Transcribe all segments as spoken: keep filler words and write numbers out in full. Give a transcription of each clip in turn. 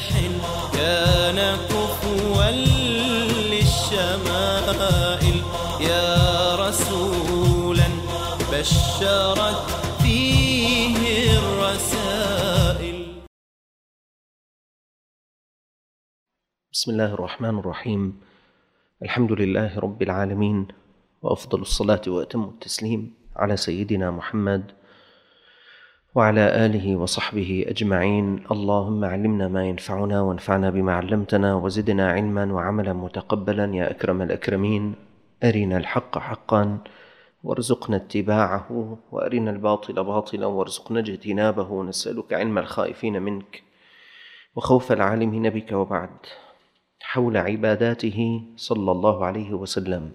كان كفوا للشمائل يا رسولا بشرت فيه الرسائل. بسم الله الرحمن الرحيم. الحمد لله رب العالمين، وأفضل الصلاة وأتم التسليم على سيدنا محمد وعلى آله وصحبه أجمعين. اللهم علمنا ما ينفعنا وانفعنا بما علمتنا وزدنا علما وعملا متقبلا يا أكرم الأكرمين. أرنا الحق حقا وارزقنا اتباعه، وأرنا الباطل باطلا وارزقنا اجتنابه. نسألك علم الخائفين منك وخوف العالمين بك. وبعد، حول عباداته صلى الله عليه وسلم،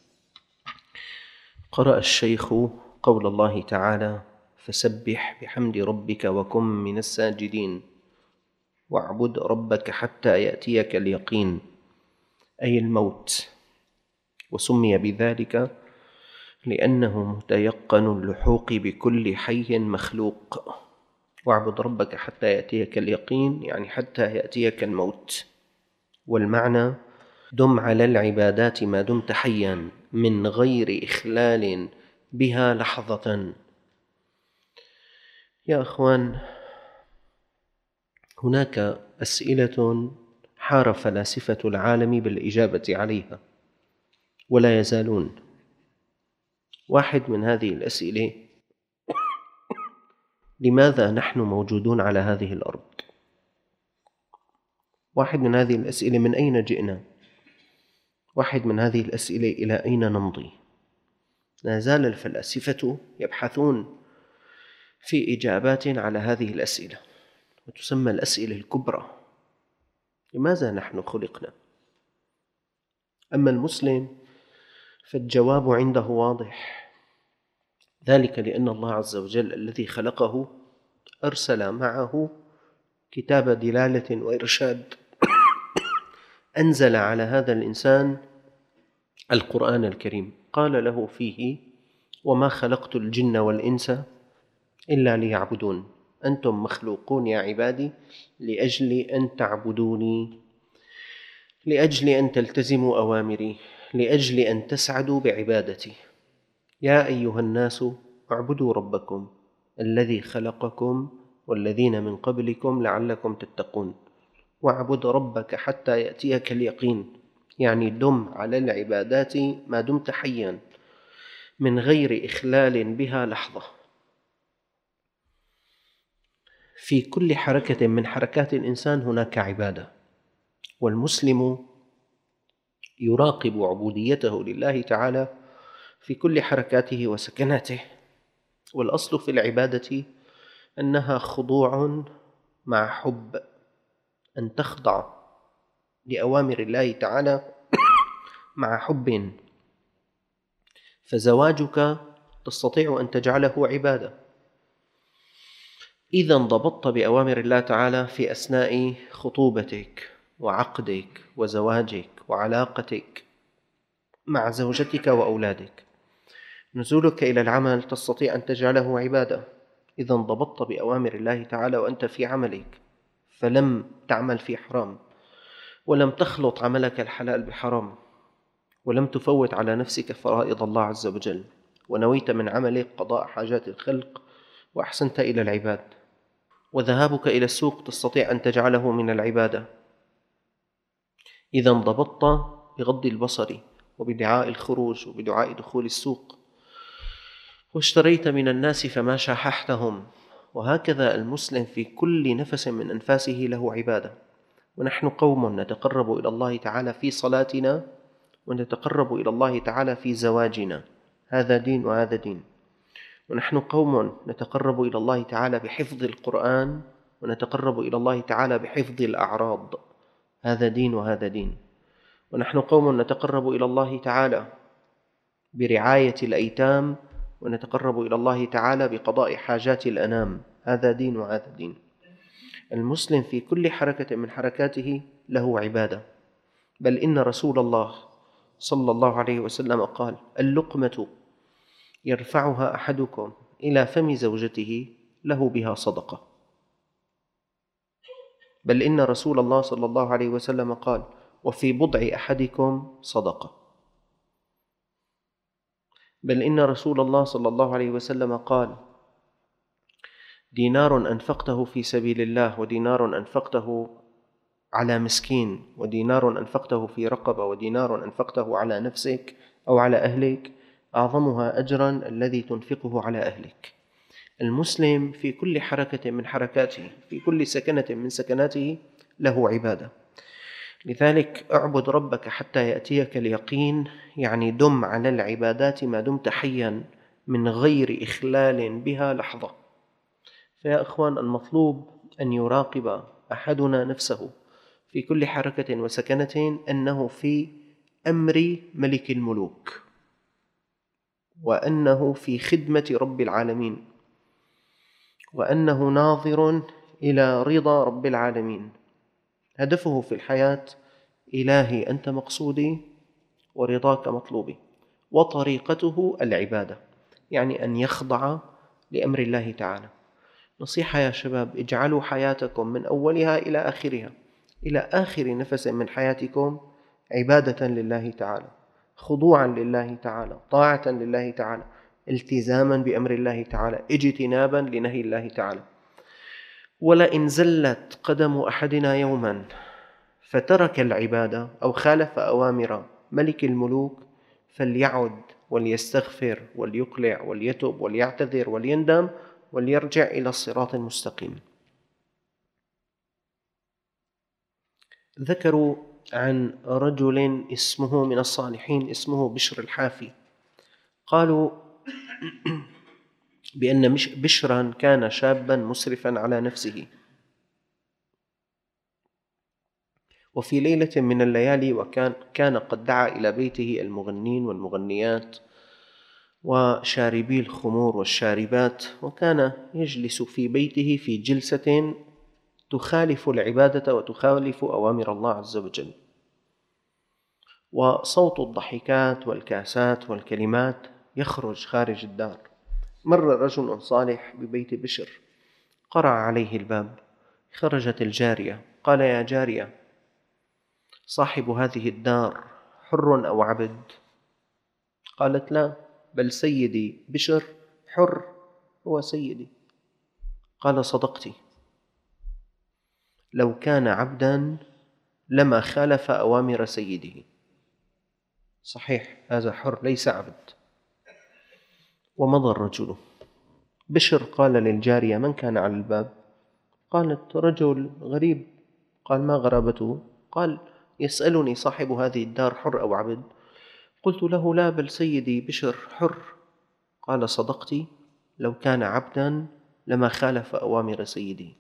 قرأ الشيخ قول الله تعالى: فسبح بحمد ربك وكن من الساجدين واعبد ربك حتى يأتيك اليقين، أي الموت. وسمي بذلك لأنه متيقن اللحوق بكل حي مخلوق. واعبد ربك حتى يأتيك اليقين يعني حتى يأتيك الموت. والمعنى: دم على العبادات ما دمت حيا من غير إخلال بها لحظة. يا أخوان، هناك أسئلة حار فلاسفة العالم بالإجابة عليها ولا يزالون. واحد من هذه الأسئلة: لماذا نحن موجودون على هذه الأرض؟ واحد من هذه الأسئلة: من أين جئنا؟ واحد من هذه الأسئلة: إلى أين نمضي؟ لا زال الفلاسفة يبحثون في إجابات على هذه الأسئلة، وتسمى الأسئلة الكبرى. لماذا نحن خلقنا؟ أما المسلم فالجواب عنده واضح، ذلك لأن الله عز وجل الذي خلقه أرسل معه كتاب دلالة وإرشاد، أنزل على هذا الإنسان القرآن الكريم، قال له فيه: وما خلقت الجن والإنس إلا ليعبدون، أنتم مخلوقون يا عبادي لأجل أن تعبدوني، لأجل أن تلتزموا أوامري، لأجل أن تسعدوا بعبادتي. يا أيها الناس اعبدوا ربكم الذي خلقكم والذين من قبلكم لعلكم تتقون. واعبد ربك حتى يأتيك اليقين، يعني دم على العبادات ما دمت حيا من غير إخلال بها لحظة. في كل حركة من حركات الإنسان هناك عبادة، والمسلم يراقب عبوديته لله تعالى في كل حركاته وسكناته. والأصل في العبادة أنها خضوع مع حب، أن تخضع لأوامر الله تعالى مع حب. فزواجك تستطيع أن تجعله عبادة إذا انضبطت بأوامر الله تعالى في أثناء خطوبتك وعقدك وزواجك وعلاقتك مع زوجتك وأولادك. نزولك إلى العمل تستطيع أن تجعله عبادة إذا انضبطت بأوامر الله تعالى وأنت في عملك، فلم تعمل في حرام، ولم تخلط عملك الحلال بحرام، ولم تفوت على نفسك فرائض الله عز وجل، ونويت من عملك قضاء حاجات الخلق وأحسنت إلى العباد. وذهابك إلى السوق تستطيع أن تجعله من العبادة إذا انضبطت بغض البصر وبدعاء الخروج وبدعاء دخول السوق. واشتريت من الناس فما شاححتهم. وهكذا المسلم في كل نفس من أنفاسه له عبادة. ونحن قوم نتقرب إلى الله تعالى في صلاتنا، ونتقرب إلى الله تعالى في زواجنا، هذا دين وهذا دين. ونحن قوم نتقرب إلى الله تعالى بحفظ القرآن، ونتقرب إلى الله تعالى بحفظ الأعراض، هذا دين وهذا دين. ونحن قوم نتقرب إلى الله تعالى برعاية الأيتام، ونتقرب إلى الله تعالى بقضاء حاجات الأنام، هذا دين وهذا دين. المسلم في كل حركة من حركاته له عبادة. بل إن رسول الله صلى الله عليه وسلم قال: اللقمة يرفعها أحدكم إلى فم زوجته له بها صدقة. بل إن رسول الله صلى الله عليه وسلم قال: وفي بضع أحدكم صدقة. بل إن رسول الله صلى الله عليه وسلم قال: دينار أنفقته في سبيل الله، ودينار أنفقته على مسكين، ودينار أنفقته في رقبة، ودينار أنفقته على نفسك أو على أهلك، أعظمها أجرا الذي تنفقه على أهلك. المسلم في كل حركة من حركاته، في كل سكنة من سكناته، له عبادة. لذلك اعبد ربك حتى يأتيك اليقين، يعني دم على العبادات ما دمت حيا من غير إخلال بها لحظة. فيا إخوان، المطلوب أن يراقب أحدنا نفسه في كل حركة وسكنة أنه في أمر ملك الملوك، وأنه في خدمة رب العالمين، وأنه ناظر إلى رضا رب العالمين. هدفه في الحياة: إلهي أنت مقصودي ورضاك مطلوبي. وطريقته العبادة، يعني أن يخضع لأمر الله تعالى. نصيحة يا شباب: اجعلوا حياتكم من أولها إلى آخرها، إلى آخر نفس من حياتكم، عبادة لله تعالى، خضوعا لله تعالى، طاعة لله تعالى، التزاما بأمر الله تعالى، اجتنابا لنهي الله تعالى. ولئن زلت قدم أحدنا يوما فترك العبادة أو خالف أوامر ملك الملوك، فليعد وليستغفر وليقلع وليتب وليعتذر وليندم وليرجع إلى الصراط المستقيم. ذكروا عن رجل اسمه من الصالحين اسمه بشر الحافي، قالوا بأن بشرا كان شابا مسرفا على نفسه، وفي ليلة من الليالي وكان كان قد دعا إلى بيته المغنين والمغنيات وشاربي الخمور والشاربات، وكان يجلس في بيته في جلسة تخالف العبادة وتخالف أوامر الله عز وجل، وصوت الضحكات والكاسات والكلمات يخرج خارج الدار. مر رجل صالح ببيت بشر، قرع عليه الباب، خرجت الجارية، قال: يا جارية، صاحب هذه الدار حر أو عبد؟ قالت: لا، بل سيدي بشر حر، هو سيدي. قال: صدقتي، لو كان عبدا لما خالف أوامر سيده. صحيح، هذا حر ليس عبد. ومضى الرجل. بشر قال للجارية: من كان على الباب؟ قالت: رجل غريب. قال: ما غرابته؟ قال: يسألني صاحب هذه الدار حر أو عبد؟ قلت له: لا، بل سيدي بشر حر. قال: صدقتي، لو كان عبدا لما خالف أوامر سيدي.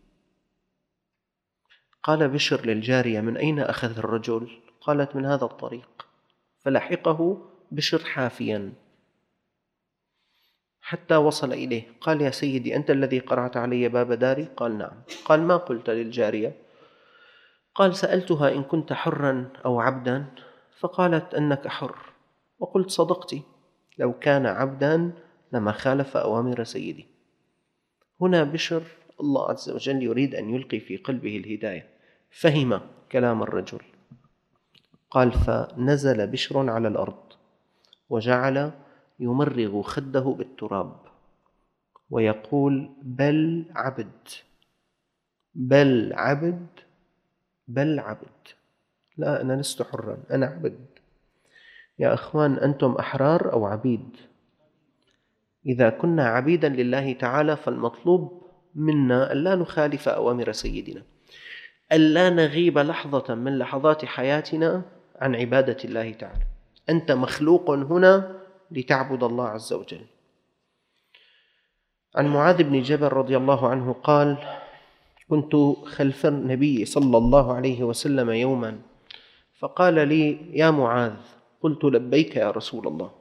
قال بشر للجارية: من أين أخذ الرجل؟ قالت: من هذا الطريق. فلحقه بشر حافيا حتى وصل إليه. قال: يا سيدي، أنت الذي قرعت علي باب داري؟ قال: نعم. قال: ما قلت للجارية؟ قال: سألتها إن كنت حرا أو عبدا، فقالت أنك حر، وقلت: صدقتي، لو كان عبدا لما خالف أوامر سيدي. هنا بشر الله عز وجل يريد أن يلقي في قلبه الهداية، فهم كلام الرجل. قال: فنزل بشر على الأرض وجعل يمرغ خده بالتراب ويقول: بل عبد، بل عبد، بل عبد. لا، أنا لست حرا، أنا عبد. يا أخوان، أنتم أحرار أو عبيد؟ إذا كنا عبيدا لله تعالى فالمطلوب منا ألا نخالف أوامر سيدنا، ألا نغيب لحظة من لحظات حياتنا عن عبادة الله تعالى. أنت مخلوق هنا لتعبد الله عز وجل. عن معاذ بن جبل رضي الله عنه قال: كنت خلف النبي صلى الله عليه وسلم يوما، فقال لي: يا معاذ. قلت: لبيك يا رسول الله.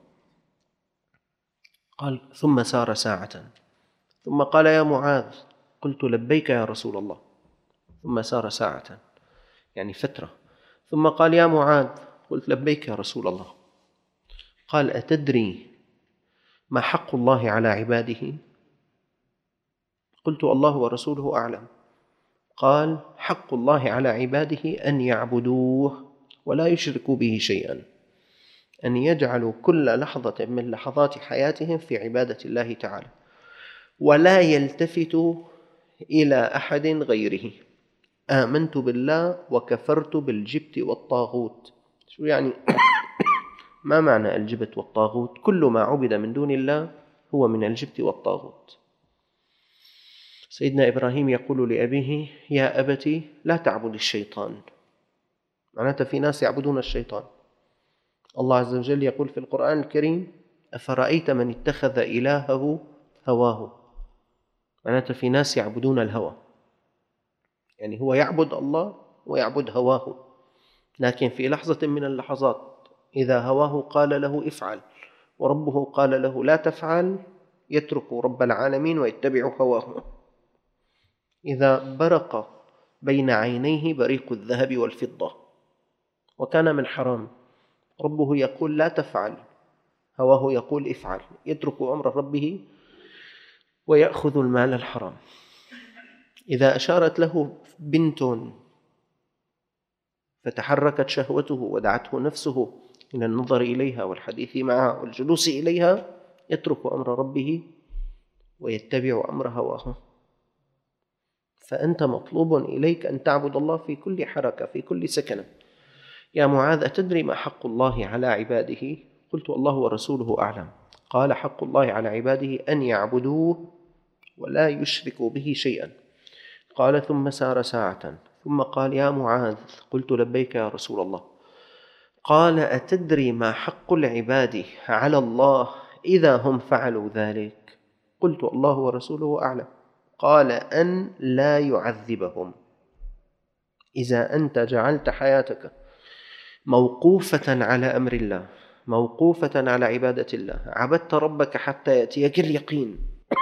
قال: ثم سار ساعة، ثم قال: يا معاذ. قلت: لبيك يا رسول الله. ثم سار ساعة، يعني فترة، ثم قال: يا معاذ. قلت: لبيك يا رسول الله. قال: أتدري ما حق الله على عباده؟ قلت: الله ورسوله أعلم. قال حق الله على عباده أن يعبدوه ولا يشركوا به شيئا، أن يجعلوا كل لحظة من لحظات حياتهم في عبادة الله تعالى، ولا يلتفتوا إلى أحد غيره. آمنت بالله وكفرت بالجبت والطاغوت. شو يعني؟ ما معنى الجبت والطاغوت؟ كل ما عبد من دون الله هو من الجبت والطاغوت. سيدنا إبراهيم يقول لأبيه يا أبت لا تعبد الشيطان، معناته في ناس يعبدون الشيطان. الله عز وجل يقول في القرآن الكريم أفرأيت من اتخذ إلهه هواه، معناته في ناس يعبدون الهوى، يعني هو يعبد الله ويعبد هواه، لكن في لحظة من اللحظات إذا هواه قال له افعل وربه قال له لا تفعل يترك رب العالمين ويتبع هواه. إذا برق بين عينيه بريق الذهب والفضة وكان من حرام، ربه يقول لا تفعل، هواه يقول افعل، يترك أمر ربه ويأخذ المال الحرام. إذا أشارت له بنت فتحركت شهوته ودعته نفسه إلى النظر إليها والحديث معها والجلوس إليها، يترك أمر ربه ويتبع أمر هواه. فأنت مطلوب إليك أن تعبد الله في كل حركة، في كل سكنة. يا معاذ أتدري ما حق الله على عباده؟ قلت الله ورسوله أعلم. قال حق الله على عباده أن يعبدوه ولا يشركوا به شيئا. قال ثم سار ساعة ثم قال يا معاذ. قلت لبيك يا رسول الله. قال أتدري ما حق العباد على الله إذا هم فعلوا ذلك؟ قلت الله ورسوله أعلم. قال أن لا يعذبهم. إذا أنت جعلت حياتك موقوفة على أمر الله، موقوفة على عبادة الله، عبدت ربك حتى يأتيك اليقين،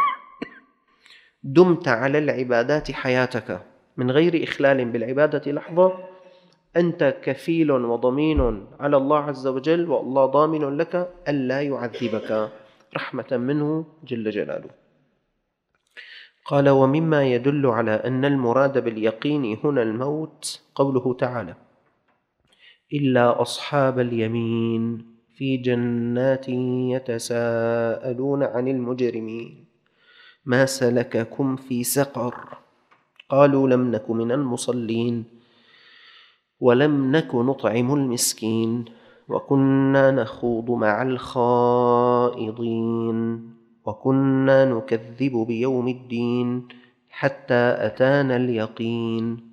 دمت على العبادات حياتك من غير إخلال بالعبادة لحظة، أنت كفيل وضمين على الله عز وجل، والله ضامن لك ألا يعذبك رحمة منه جل جلاله. قال ومما يدل على أن المراد باليقين هنا الموت قوله تعالى إلا أصحاب اليمين في جنات يتساءلون عن المجرمين ما سلككم في سقر قالوا لم نك من المصلين ولم نك نطعم المسكين وكنا نخوض مع الخائضين وكنا نكذب بيوم الدين حتى أتانا اليقين.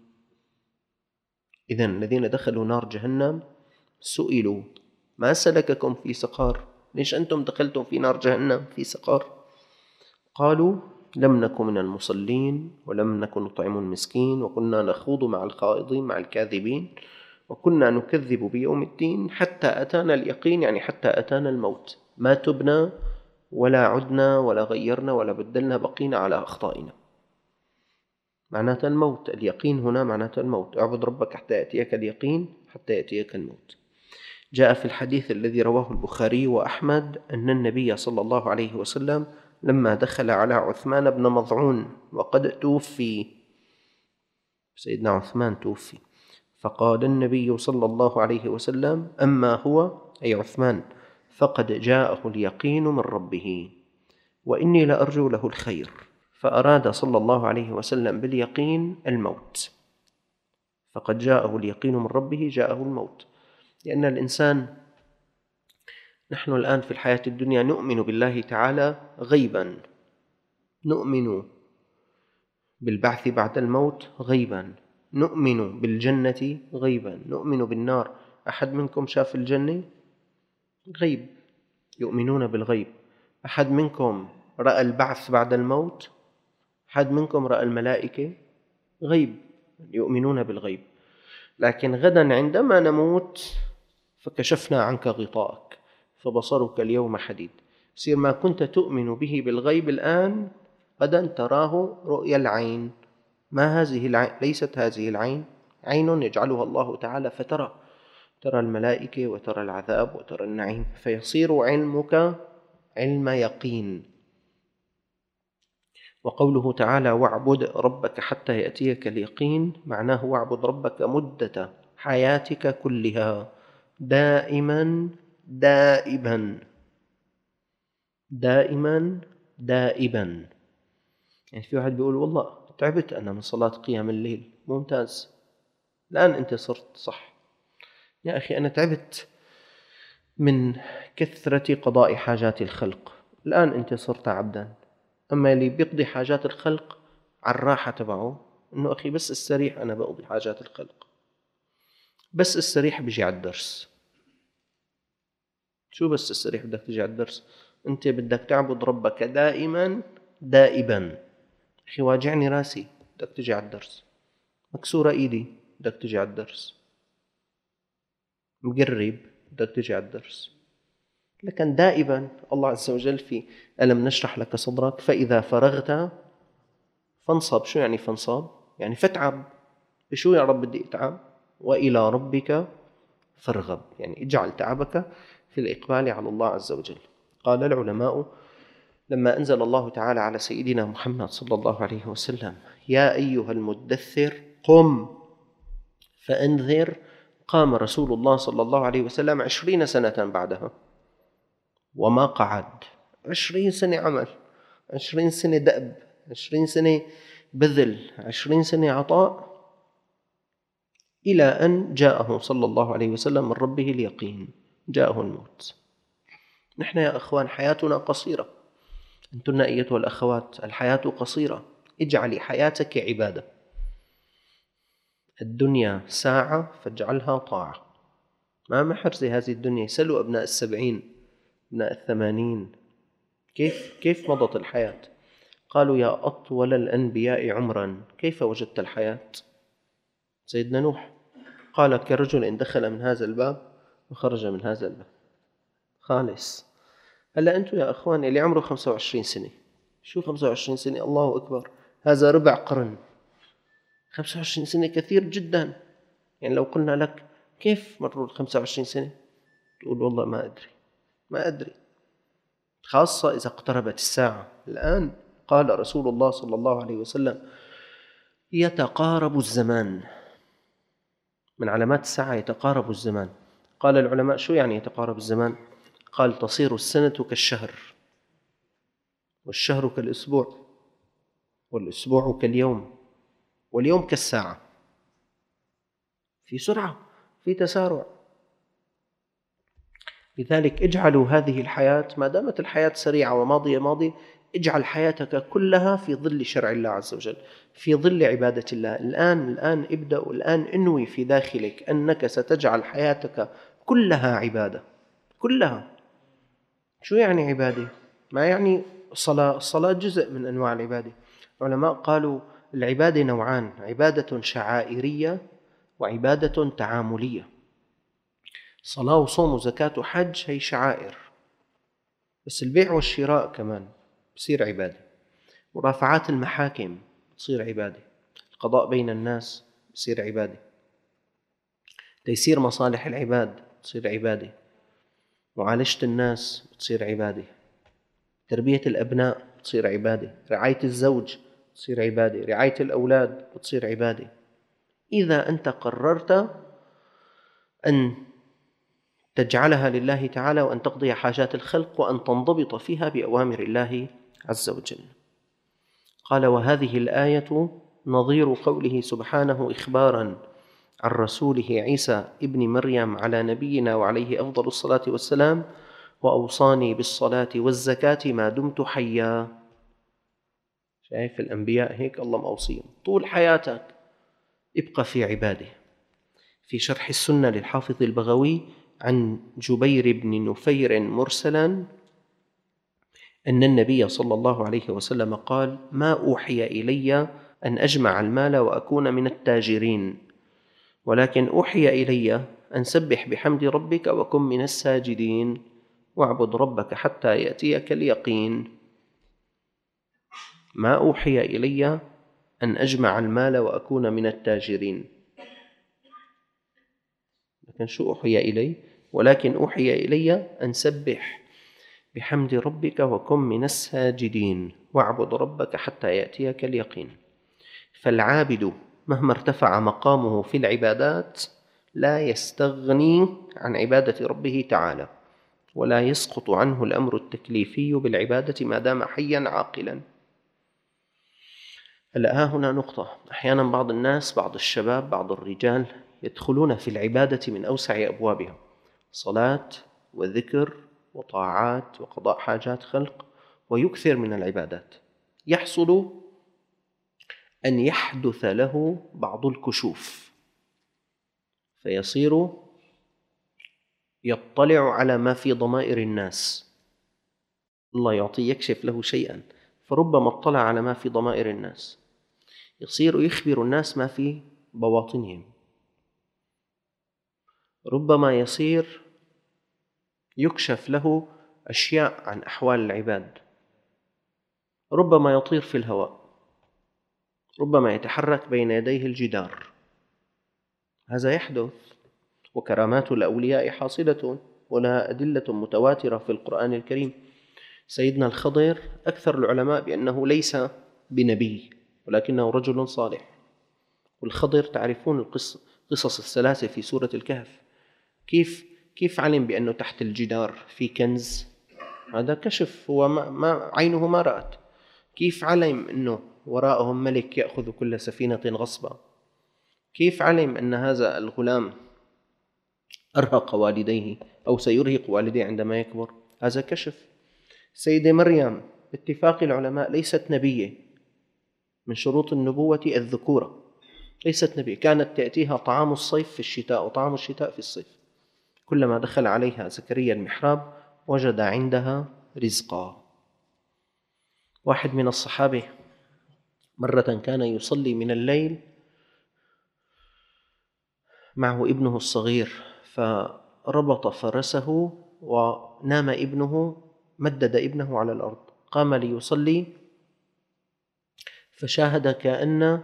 إذن الذين دخلوا نار جهنم سئلوا ما سلككم في سقر؟ ليش أنتم دخلتم في نار جهنم في سقر؟ قالوا لم نك من المصلين ولم نك نطعم المسكين وكنا نخوض مع الخائضين مع الكاذبين وكنا نكذب بيوم الدين حتى أتانا اليقين، يعني حتى أتانا الموت، ما تبنا ولا عدنا ولا غيرنا ولا بدلنا، بقينا على أخطائنا. معناته الموت، اليقين هنا معناته الموت. اعبد ربك حتى يأتيك اليقين، حتى يأتيك الموت. جاء في الحديث الذي رواه البخاري وأحمد أن النبي صلى الله عليه وسلم لما دخل على عثمان بن مظعون وقد توفي، سيدنا عثمان توفي، فقال النبي صلى الله عليه وسلم أما هو أي عثمان فقد جاءه اليقين من ربه وإني لأرجو له الخير. فأراد صلى الله عليه وسلم باليقين الموت، فقد جاءه اليقين من ربه، جاءه الموت. لأن الإنسان، نحن الآن في الحياة الدنيا نؤمن بالله تعالى غيبا، نؤمن بالبعث بعد الموت غيبا، نؤمن بالجنة غيبا، نؤمن بالنار. أحد منكم شاف الجنة؟ غيب، يؤمنون بالغيب. أحد منكم رأى البعث بعد الموت؟ أحد منكم رأى الملائكة؟ غيب، يؤمنون بالغيب. لكن غدا عندما نموت فكشفنا عنك غطاءك فبصرك اليوم حديد. يصير ما كنت تؤمن به بالغيب الآن غدا تراه رؤيا العين. ما هذه العين؟ ليست هذه العين، عين يجعلها الله تعالى فترى، ترى الملائكة وترى العذاب وترى النعيم، فيصير علمك علم يقين. وقوله تعالى واعبد ربك حتى يأتيك اليقين معناه واعبد ربك مدة حياتك كلها دائما دائما دائما دائما. يعني في واحد بيقول والله تعبت أنا من صلاة قيام الليل، ممتاز، الآن أنت صرت صح. يا أخي أنا تعبت من كثرة قضاء حاجات الخلق، الآن أنت صرت عبدا. أما اللي بيقضي حاجات الخلق على الراحة تبعه، إنه أخي بس استريح، أنا بقضي حاجات الخلق، بس استريح بيجي على الدرس. شو بس استريح بدك تجي على الدرس؟ أنت بدك تعبد ربك دائما دائبا. أخي واجعني راسي، بدك تجي على الدرس. مكسورة إيدي، بدك تجي على الدرس. مقرب، بدك تجي على الدرس. لكن دائما الله عز وجل في ألم نشرح لك صدرك فإذا فرغت فانصب. شو يعني فانصب؟ يعني فتعب. بشو يا رب بدي اتعب؟ وإلى ربك فارغب، يعني اجعل تعبك في الإقبال على الله عز وجل. قال العلماء لما أنزل الله تعالى على سيدنا محمد صلى الله عليه وسلم يا أيها المدثر قم فأنذر، قام رسول الله صلى الله عليه وسلم عشرين سنة بعدها وما قعد. عشرين سنة عمل، عشرين سنة دأب، عشرين سنة بذل، عشرين سنة عطاء، إلى أن جاءه صلى الله عليه وسلم من ربه اليقين، جاءه الموت. نحن يا أخوان حياتنا قصيرة، أنتن أيتها الأخوات الحياة قصيرة. اجعلي حياتك عبادة. الدنيا ساعة فاجعلها طاعة. ما محرزة هذه الدنيا. يسألوا أبناء السبعين، أبناء الثمانين، كيف كيف مضت الحياة؟ قالوا يا أطول الأنبياء عمرا كيف وجدت الحياة؟ سيدنا نوح قال كرجل إن دخل من هذا الباب وخرج من هذا الباب خالص. هلا أنتم يا أخوان اللي عمره خمسة وعشرين سنة، شو خمسة وعشرين سنة؟ الله أكبر، هذا ربع قرن. خمسة وعشرين سنة كثير جدا. يعني لو قلنا لك كيف مروا خمسة وعشرين سنة، تقول والله ما أدري ما أدري، خاصة إذا اقتربت الساعة. الآن قال رسول الله صلى الله عليه وسلم يتقارب الزمان، من علامات الساعة يتقارب الزمان. قال العلماء شو يعني يتقارب الزمان؟ قال تصير السنة كالشهر، والشهر كالأسبوع، والأسبوع كاليوم، واليوم كالساعة. في سرعة، في تسارع. لذلك اجعلوا هذه الحياة ما دامت الحياة سريعة وماضية ماضية، اجعل حياتك كلها في ظل شرع الله عز وجل، في ظل عبادة الله. الآن الآن ابدأ، الآن انوي في داخلك أنك ستجعل حياتك كلها عبادة، كلها. شو يعني عبادة؟ ما يعني صلاة. الصلاة جزء من أنواع العبادة. العلماء قالوا العبادة نوعان: عبادة شعائرية وعبادة تعاملية. صلاة وصوم وزكاة وحج هي شعائر، بس البيع والشراء كمان بصير عبادة. مرافعات المحاكم بصير عبادة. القضاء بين الناس بصير عبادة. تيسير مصالح العباد بصير عبادة. معالجة الناس بتصير عبادة. تربية الأبناء بتصير عبادة. رعاية الزوج بتصير عبادة. رعاية الأولاد بتصير عبادة. إذا أنت قررت أن تجعلها لله تعالى، وأن تقضي حاجات الخلق، وأن تنضبط فيها بأوامر الله عز وجل. قال وهذه الآية نظير قوله سبحانه إخباراً عن رسوله عيسى ابن مريم على نبينا وعليه أفضل الصلاة والسلام: وأوصاني بالصلاة والزكاة ما دمت حيا. شايف الأنبياء هيك الله موصيهم طول حياتك ابقى في عباده. في شرح السنة للحافظ البغوي عن جبير بن نفير مرسلا أن النبي صلى الله عليه وسلم قال: ما أوحي إلي أن أجمع المال وأكون من التاجرين، ولكن أوحي إلي أن سبح بحمد ربك وكن من الساجدين واعبد ربك حتى يأتيك اليقين. ما أوحي إلي أن أجمع المال وأكون من التاجرين، لكن شو أوحي إلي؟ ولكن أوحي إلي أن سبح بحمد ربك وكن من الساجدين واعبد ربك حتى يأتيك اليقين. فالعابد مهما ارتفع مقامه في العبادات لا يستغني عن عبادة ربه تعالى، ولا يسقط عنه الأمر التكليفي بالعبادة ما دام حيا عاقلا. هلأ ها هنا نقطة. أحيانا بعض الناس، بعض الشباب، بعض الرجال يدخلون في العبادة من أوسع أبوابها، صلاة وذكر وطاعات وقضاء حاجات خلق، ويكثر من العبادات. يحصل أن يحدث له بعض الكشوف، فيصير يطلع على ما في ضمائر الناس. الله يعطيه يكشف له شيئا، فربما اطلع على ما في ضمائر الناس، يصير يخبر الناس ما في بواطنهم. ربما يصير يكشف له أشياء عن أحوال العباد. ربما يطير في الهواء، ربما يتحرك بين يديه الجدار. هذا يحدث، وكرامات الأولياء حاصلة ولها أدلة متواترة في القرآن الكريم. سيدنا الخضر أكثر العلماء بأنه ليس بنبي ولكنه رجل صالح. والخضر تعرفون القصص قصص الثلاثة في سورة الكهف، كيف كيف علم بأنه تحت الجدار في كنز؟ هذا كشف، هو ما, ما عينه ما رأت. كيف علم أنه وراءهم ملك يأخذ كل سفينة غصبا؟ كيف علم أن هذا الغلام أرهق والديه أو سيرهق والديه عندما يكبر؟ هذا كشف. سيدة مريم باتفاق العلماء ليست نبية، من شروط النبوة الذكورة، ليست نبية. كانت تأتيها طعام الصيف في الشتاء وطعام الشتاء في الصيف. كلما دخل عليها زكريا المحراب وجد عندها رزقا. واحد من الصحابة مرة كان يصلي من الليل معه ابنه الصغير، فربط فرسه ونام ابنه، مدد ابنه على الأرض. قام ليصلي فشاهد كأن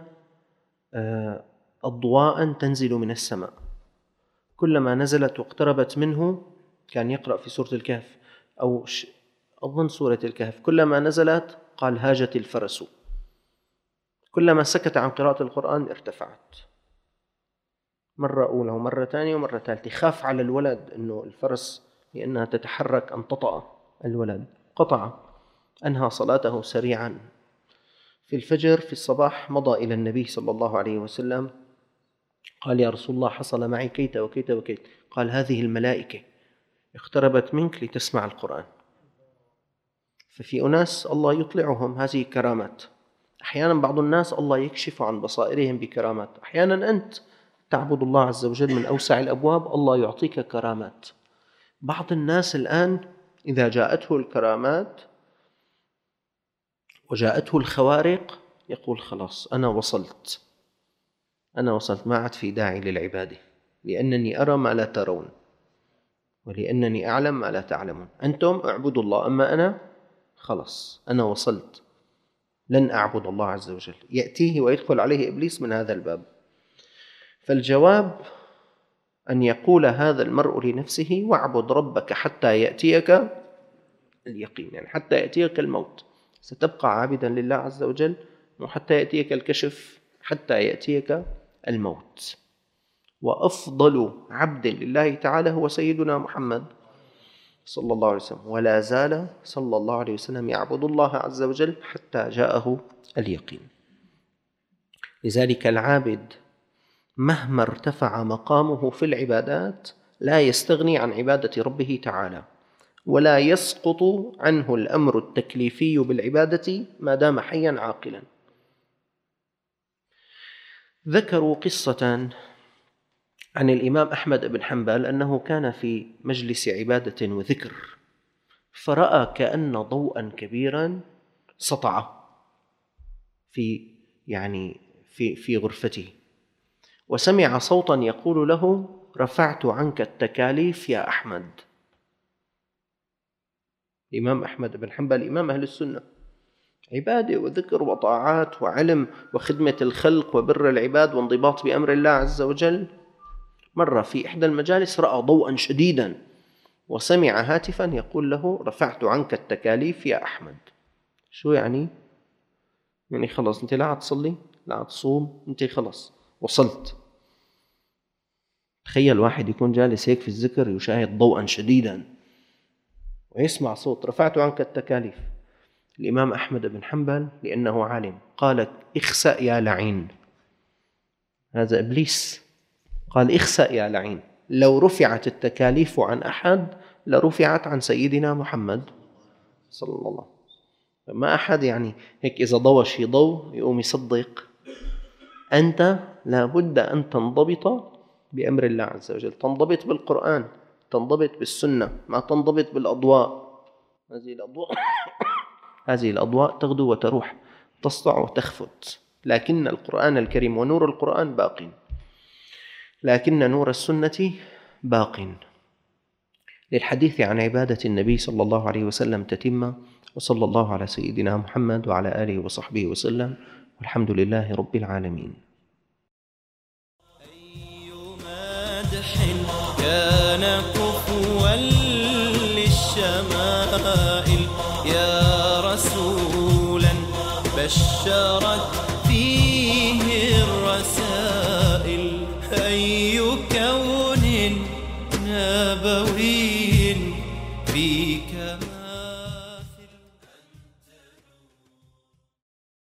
أضواء تنزل من السماء، كلما نزلت واقتربت منه، كان يقرأ في سورة الكهف أو أظن سورة الكهف، كلما نزلت قال هاجت الفرس، كلما سكت عن قراءة القرآن ارتفعت. مرة أولى ومرة ثانية ومرة ثالثة. خاف على الولد أنه الفرس لأنها تتحرك أن تطأ الولد، قطع، أنهى صلاته سريعا. في الفجر في الصباح مضى إلى النبي صلى الله عليه وسلم، قال يا رسول الله حصل معي كيت وكيت وكيت. قال هذه الملائكة اقتربت منك لتسمع القرآن. ففي أناس الله يطلعهم هذه كرامات. أحيانا بعض الناس الله يكشف عن بصائرهم بكرامات. أحيانا أنت تعبد الله عز وجل من أوسع الأبواب، الله يعطيك كرامات. بعض الناس الآن إذا جاءته الكرامات وجاءته الخوارق يقول خلاص أنا وصلت، أنا وصلت، ما عاد في داعي للعبادة، لأنني أرى ما لا ترون ولأنني أعلم ما لا تعلمون. أنتم اعبدوا الله، أما أنا خلاص أنا وصلت، لن أعبد الله عز وجل. يأتيه ويدخل عليه إبليس من هذا الباب. فالجواب أن يقول هذا المرء لنفسه واعبد ربك حتى يأتيك اليقين، يعني حتى يأتيك الموت ستبقى عابدا لله عز وجل، وحتى يأتيك الكشف، حتى يأتيك الموت. وأفضل عبد لله تعالى هو سيدنا محمد صلى الله عليه وسلم، ولا زال صلى الله عليه وسلم يعبد الله عز وجل حتى جاءه اليقين. لذلك العابد مهما ارتفع مقامه في العبادات لا يستغني عن عبادة ربه تعالى، ولا يسقط عنه الأمر التكليفي بالعبادة ما دام حيا عاقلا. ذكروا قصة عن الإمام أحمد بن حنبل أنه كان في مجلس عبادة وذكر، فرأى كأن ضوءا كبيرا سطع في يعني في في غرفته، وسمع صوتا يقول له رفعت عنك التكاليف يا أحمد. الإمام أحمد بن حنبل إمام أهل السنة، عبادة وذكر وطاعات وعلم وخدمة الخلق وبر العباد وانضباط بأمر الله عز وجل. مرة في إحدى المجالس رأى ضوءا شديدا وسمع هاتفا يقول له رفعت عنك التكاليف يا أحمد. شو يعني؟ يعني خلاص أنت لا عاد تصلي لا عاد تصوم، أنت خلاص وصلت. تخيل واحد يكون جالس هيك في الذكر يشاهد ضوءا شديدا ويسمع صوت رفعت عنك التكاليف. الإمام أحمد بن حنبل لأنه عالم قال اخسأ يا لعين، هذا إبليس قال اخسأ يا لعين، لو رفعت التكاليف عن أحد لرفعت عن سيدنا محمد صلى الله عليه وسلم. ما أحد يعني هيك إذا ضوى شي ضوء يقوم يصدق. أنت لابد أن تنضبط بأمر الله عز وجل، تنضبط بالقرآن، تنضبط بالسنة، ما تنضبط بالأضواء. هذه الأضواء هذه الأضواء تغدو وتروح، تسطع وتخفت، لكن القرآن الكريم ونور القرآن باق، لكن نور السنة باق. للحديث عن عبادة النبي صلى الله عليه وسلم تتمة، وصلى الله على سيدنا محمد وعلى آله وصحبه وسلم، والحمد لله رب العالمين. أي مدح كان كفوا للشمائل يا رسولا بشرت فيه الرسائل. أي كون نبوي فيك